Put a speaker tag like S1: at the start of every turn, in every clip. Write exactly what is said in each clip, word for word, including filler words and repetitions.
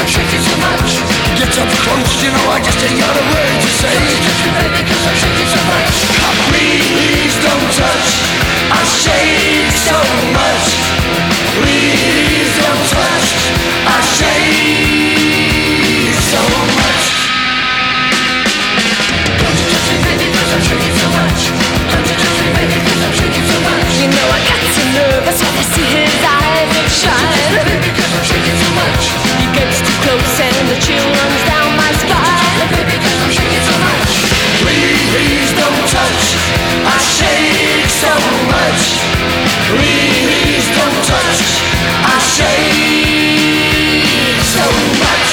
S1: shaking so much.
S2: Get up close, you know I just ain't got a word to say.
S1: Touch me baby, cause I'm shaking so much.
S2: Please don't touch, I shake so much. Please don't touch, I shake so much.
S1: Don't you touch me baby, cause I'm shaking so much. Don't you touch me baby, cause I'm shaking so much.
S3: You know I get so nervous when I see his eyes that shine.
S1: Baby, cause I'm shaking so much.
S3: He gets too close and the chill runs down my spine.
S1: Baby, cause I'm shaking so much.
S2: Please don't touch, I shake so much. Please don't touch, I shake so much.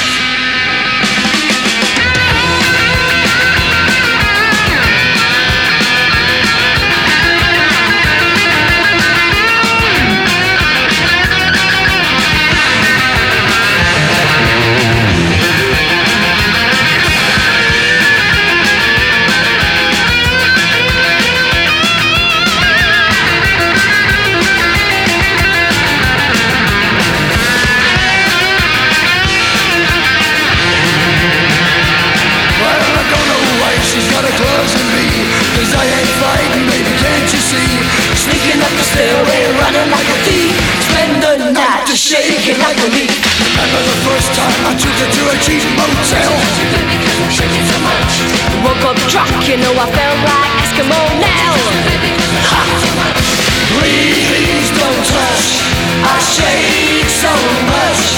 S2: She's got her claws on me, cause I ain't fighting, baby, can't you see? Sneaking up the stairway, running like a thief, spend the night just shaking like a leaf. Remember the first time I took her to a cheap motel?
S1: Baby, cause I'm shaking so much.
S3: Woke up drunk, you know I felt like Eskimo now.
S1: Baby, cause I'm shaking so much.
S2: Please don't touch, I shake so much.